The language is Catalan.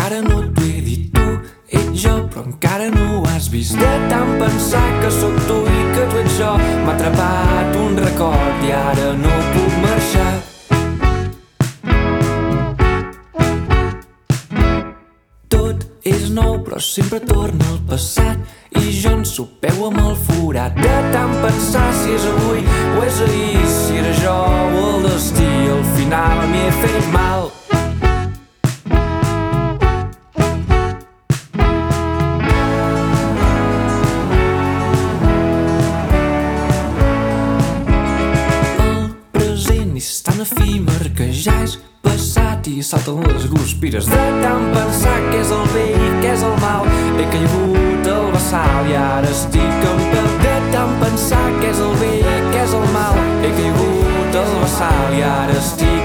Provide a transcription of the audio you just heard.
encara no t'ho he dit, tu ets jo, però encara no ho has vist. De tant pensar que sóc tu i que tu ets jo, m'ha atrapat un record i ara no puc marxar. Tot és nou però sempre torna al passat i jo ensopeu amb el forat de tant pensar si és avui o és ahir, si era jo o el destí. Al final m'hi he fet mal. És tan efímer que ja és passat i salten les guspires de tant pensar què és el bé i què és el mal. He caigut al bassal i ara estic en peu de tant pensar què és el bé i què és el mal. He caigut al bassal i ara estic